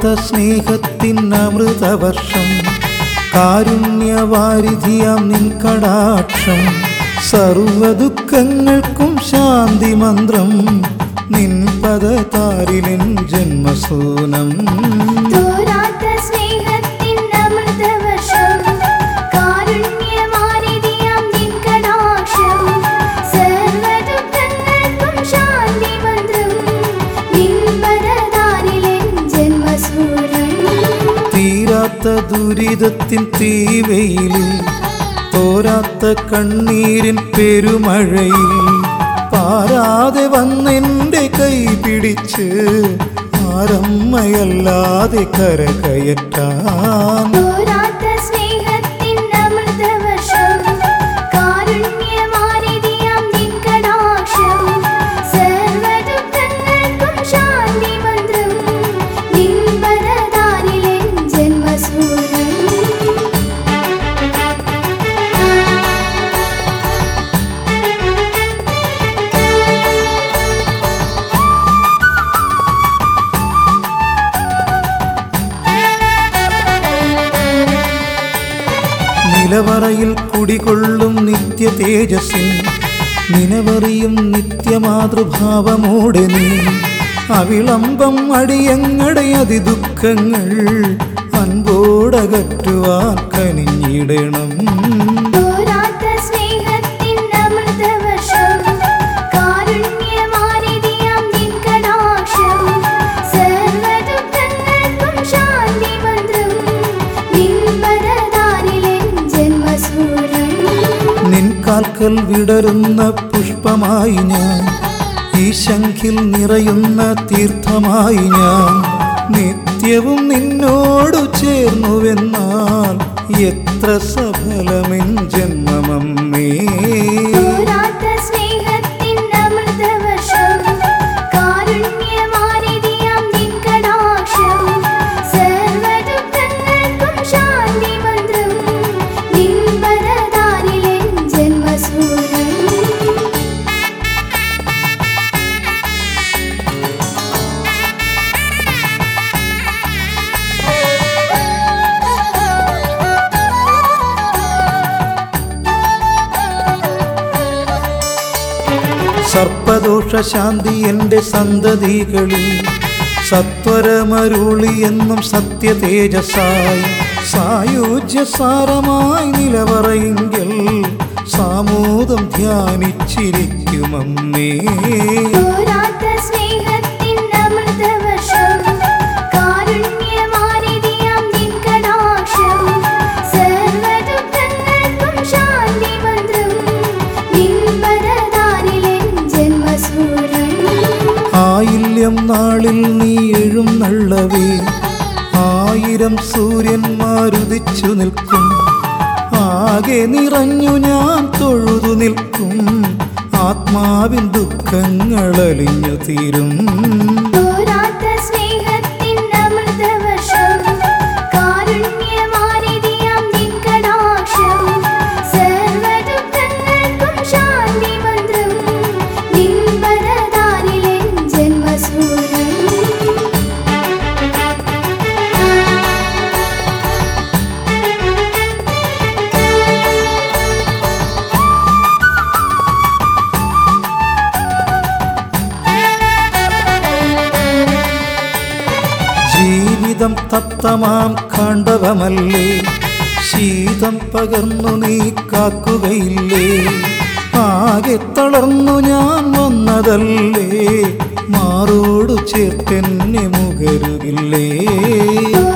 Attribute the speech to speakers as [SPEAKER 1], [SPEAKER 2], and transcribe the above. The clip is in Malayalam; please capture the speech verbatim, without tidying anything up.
[SPEAKER 1] സ്നേഹത്തിൻ അമൃതവർഷം കാരുണ്യവാരിധിയാം നിൻ കടാക്ഷം സർവദുഃഖങ്ങൾക്കും ശാന്തി മന്ത്രം നിൻ പദതാരിലിൻ ജന്മസൂനം ദുരിതത്തിൻ തീവെയിലിൽ തോരാത്ത കണ്ണീരിൻ പെരുമഴയിൽ പാരാതെ വന്നെൻ്റെ കൈ പിടിച്ച് ആരമ്മയല്ലാതെ കരകയറ്റാൻ നിലവറയിൽ കുടികൊള്ളും നിത്യ തേജസ്സിൻ നിലവറിയും നിത്യമാതൃഭാവമോടെ നീ അവിളംബം അടിയങ്ങടെ അതിദുഃഖങ്ങൾ അൻപോടകറ്റുവാൻ കനിഞ്ഞിടണം കാൽക്കൽ വിടരുന്ന പുഷ്പമായി ഞാൻ ഈ ശംഖിൽ നിറയുന്ന തീർത്ഥമായി ഞാൻ നിത്യവും നിന്നോടു ചേർന്നുവെന്നാൽ എത്ര സഫലമെൻ ജന്മമമ്മേ സർപ്പദോഷ ശാന്തി എൻ്റെ സന്തതികളിൽ സത്വരമരുളി എന്നും സത്യ തേജസായി സായുജ്യസാരമായി നിലവറയെങ്കിൽ സാമൂതം ധ്യാനിച്ചിരിക്കുമമ്മേ ആയില്യം നാളിൽ നീ എഴുന്നള്ളവേ ആയിരം സൂര്യന്മാരുദിച്ചു നിൽക്കും ആകെ നിറഞ്ഞു ഞാൻ തൊഴുതു നിൽക്കും ആത്മാവിൻ ദുഃഖങ്ങൾ അലിഞ്ഞു തീരും ജീവിതം തപ്തമാം കാണ്ഡവമല്ലേ ശീതം പകർന്നു നീ കാക്കുകയില്ലേ ആകെ തളർന്നു ഞാൻ വന്നതല്ലേ മാറോടു ചേർത്തെന്നെ മുകരുകില്ലേ